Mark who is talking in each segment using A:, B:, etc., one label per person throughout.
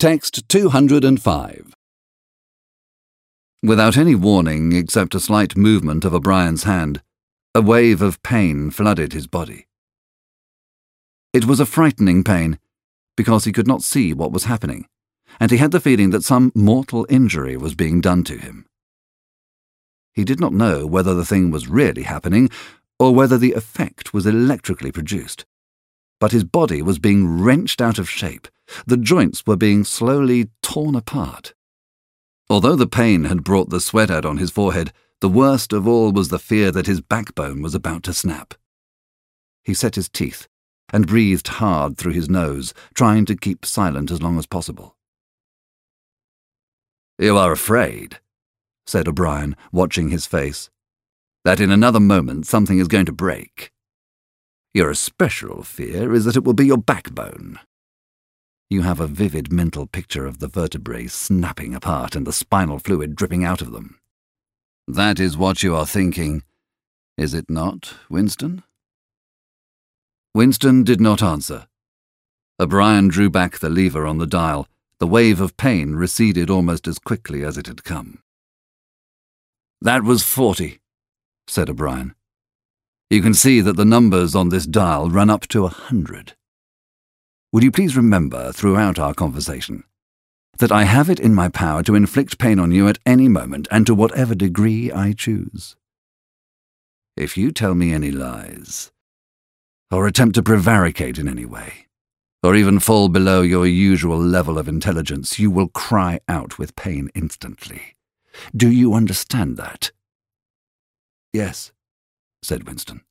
A: Text 205. Without any warning except a slight movement of O'Brien's hand, a wave of pain flooded his body. It was a frightening pain, because he could not see what was happening, and he had the feeling that some mortal injury was being done to him. He did not know whether the thing was really happening, or whether the effect was electrically produced. But his body was being wrenched out of shape. The joints were being slowly torn apart. Although the pain had brought the sweat out on his forehead, the worst of all was the fear that his backbone was about to snap. He set his teeth and breathed hard through his nose, trying to keep silent as long as possible. "You are afraid," said O'Brien, watching his face, "that in another moment something is going to break. Your especial fear is that it will be your backbone. You have a vivid mental picture of the vertebrae snapping apart and the spinal fluid dripping out of them. That is what you are thinking, is it not, Winston?" Winston did not answer. O'Brien drew back the lever on the dial. The wave of pain receded almost as quickly as it had come. "That was 40, said O'Brien. "You can see that the numbers on this dial run up to 100. Would you please remember throughout our conversation that I have it in my power to inflict pain on you at any moment and to whatever degree I choose? If you tell me any lies, or attempt to prevaricate in any way, or even fall below your usual level of intelligence, you will cry out with pain instantly. Do you understand that?" "Yes," said Winston.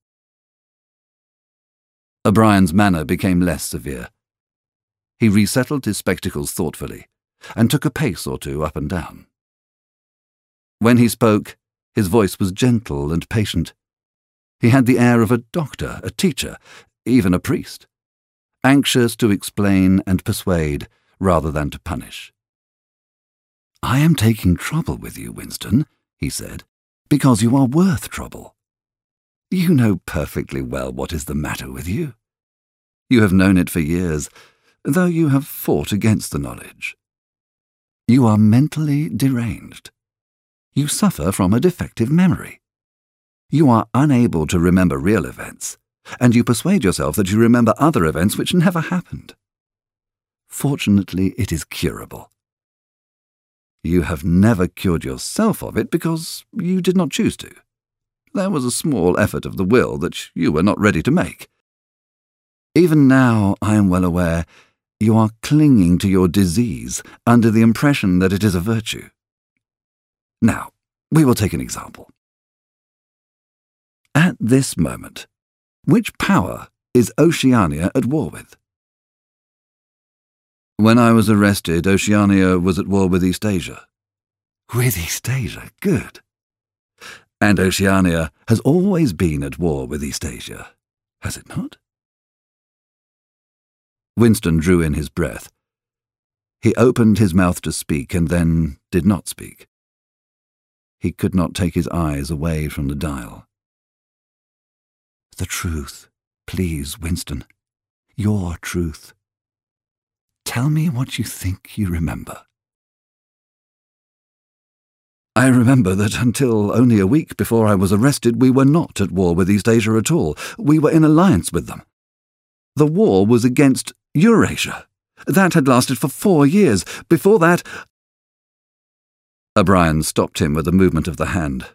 A: O'Brien's manner became less severe. He resettled his spectacles thoughtfully and took a pace or two up and down. When he spoke, his voice was gentle and patient. He had the air of a doctor, a teacher, even a priest, anxious to explain and persuade rather than to punish. "I am taking trouble with you, Winston," he said, "because you are worth trouble. You know perfectly well what is the matter with you. You have known it for years, though you have fought against the knowledge. You are mentally deranged. You suffer from a defective memory. You are unable to remember real events, and you persuade yourself that you remember other events which never happened. Fortunately, it is curable. You have never cured yourself of it because you did not choose to. There was a small effort of the will that you were not ready to make. Even now, I am well aware, you are clinging to your disease under the impression that it is a virtue. Now, we will take an example. At this moment, which power is Oceania at war with?" "When I was arrested, Oceania was at war with Eastasia." "With Eastasia, good. And Oceania has always been at war with Eastasia, has it not?" Winston drew in his breath. He opened his mouth to speak and then did not speak. He could not take his eyes away from the dial. "The truth, please, Winston. Your truth. Tell me what you think you remember." "I remember that until only a week before I was arrested, we were not at war with Eastasia at all. We were in alliance with them. The war was against Eurasia. That had lasted for 4 years. Before that—" O'Brien stopped him with a movement of the hand.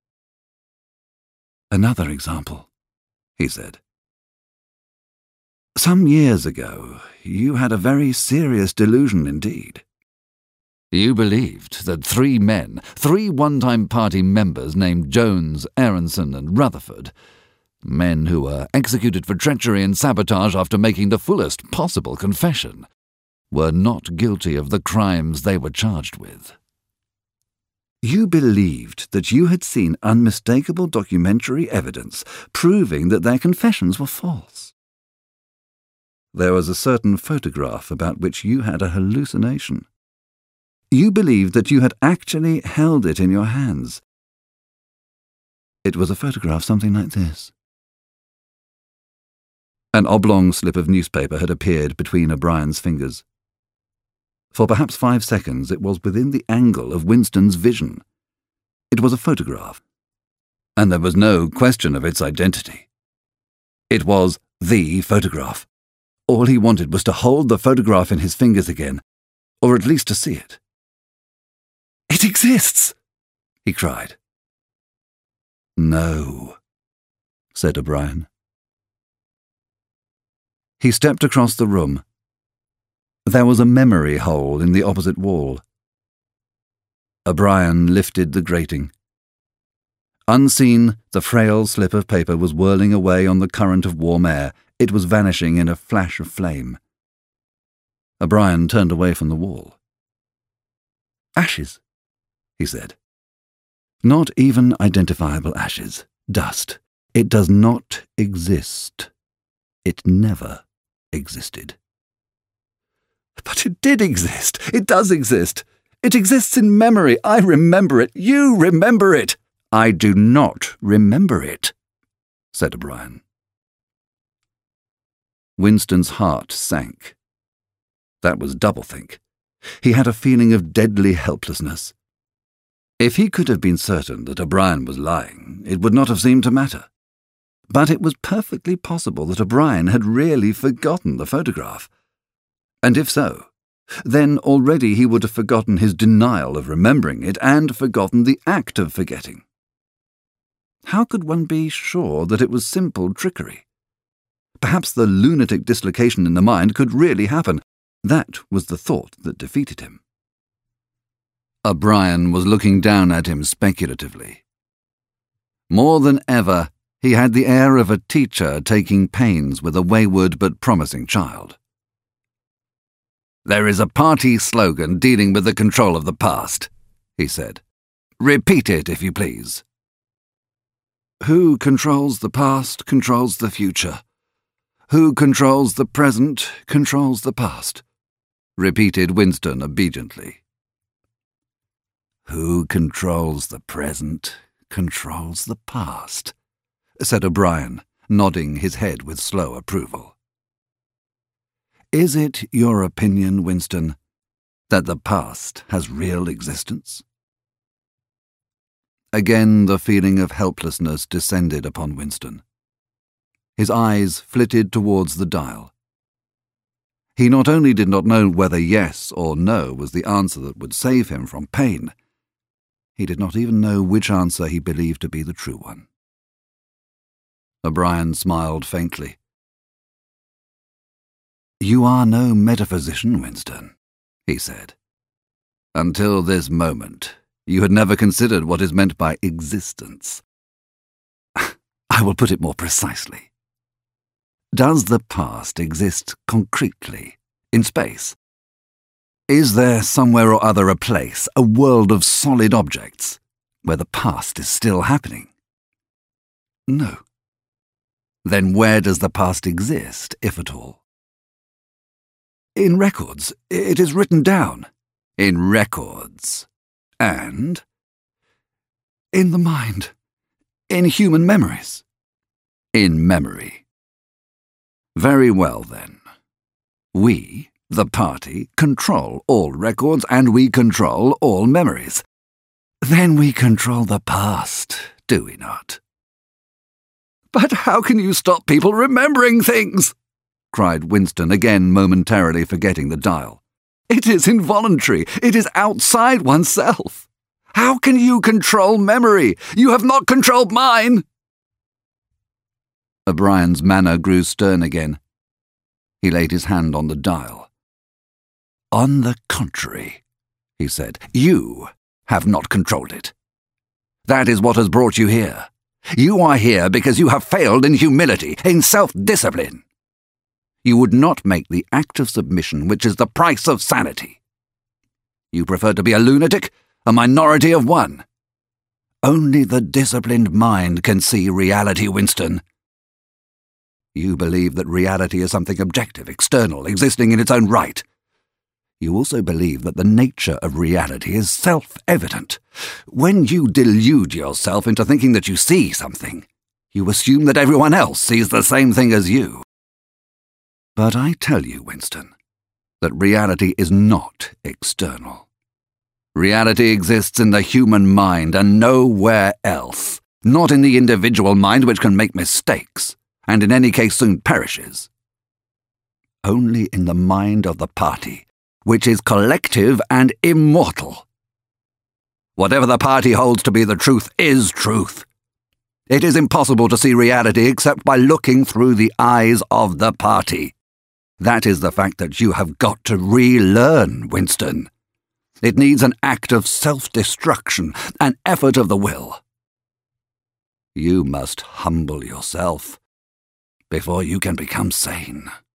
A: "Another example," he said. "Some years ago, you had a very serious delusion indeed. You believed that 3 men, 3 one-time party members named Jones, Aronson, and Rutherford, men who were executed for treachery and sabotage after making the fullest possible confession, were not guilty of the crimes they were charged with. You believed that you had seen unmistakable documentary evidence proving that their confessions were false. There was a certain photograph about which you had a hallucination. You believed that you had actually held it in your hands. It was a photograph something like this." An oblong slip of newspaper had appeared between O'Brien's fingers. For perhaps 5 seconds it was within the angle of Winston's vision. It was a photograph, and there was no question of its identity. It was the photograph. All he wanted was to hold the photograph in his fingers again, or at least to see it. "It exists!" he cried. "No," said O'Brien. He stepped across the room. There was a memory hole in the opposite wall. O'Brien lifted the grating. Unseen, the frail slip of paper was whirling away on the current of warm air. It was vanishing in a flash of flame. O'Brien turned away from the wall. "Ashes," he said. "Not even identifiable ashes. Dust. It does not exist. It never existed." "But it did exist. It does exist. It exists in memory. I remember it. You remember it." "I do not remember it," said O'Brien. Winston's heart sank. That was doublethink. He had a feeling of deadly helplessness. If he could have been certain that O'Brien was lying, it would not have seemed to matter. But it was perfectly possible that O'Brien had really forgotten the photograph. And if so, then already he would have forgotten his denial of remembering it and forgotten the act of forgetting. How could one be sure that it was simple trickery? Perhaps the lunatic dislocation in the mind could really happen. That was the thought that defeated him. O'Brien was looking down at him speculatively. More than ever, he had the air of a teacher taking pains with a wayward but promising child. "There is a party slogan dealing with the control of the past," he said. "Repeat it, if you please." "Who controls the past controls the future. Who controls the present controls the past," repeated Winston obediently. "Who controls the present controls the past," said O'Brien, nodding his head with slow approval. "Is it your opinion, Winston, that the past has real existence?" Again the feeling of helplessness descended upon Winston. His eyes flitted towards the dial. He not only did not know whether yes or no was the answer that would save him from pain, he did not even know which answer he believed to be the true one. O'Brien smiled faintly. "You are no metaphysician, Winston," he said. "Until this moment, you had never considered what is meant by existence. I will put it more precisely. Does the past exist concretely, in space? Is there somewhere or other a place, a world of solid objects, where the past is still happening?" "No." "Then where does the past exist, if at all?" "In records. It is written down." "In records. And?" "In the mind. In human memories." "In memory. Very well, then. We, the party, control all records and we control all memories. Then we control the past, do we not?" "But how can you stop people remembering things?" cried Winston, again momentarily forgetting the dial. "It is involuntary. It is outside oneself. How can you control memory? You have not controlled mine." O'Brien's manner grew stern again. He laid his hand on the dial. "On the contrary," he said, "you have not controlled it. That is what has brought you here. You are here because you have failed in humility, in self-discipline. You would not make the act of submission which is the price of sanity. You prefer to be a lunatic, a minority of one. Only the disciplined mind can see reality, Winston. You believe that reality is something objective, external, existing in its own right. You also believe that the nature of reality is self-evident. When you delude yourself into thinking that you see something, you assume that everyone else sees the same thing as you. But I tell you, Winston, that reality is not external. Reality exists in the human mind and nowhere else, not in the individual mind, which can make mistakes, and in any case soon perishes. Only in the mind of the party, which is collective and immortal. Whatever the party holds to be the truth is truth. It is impossible to see reality except by looking through the eyes of the party. That is the fact that you have got to relearn, Winston. It needs an act of self-destruction, an effort of the will. You must humble yourself before you can become sane.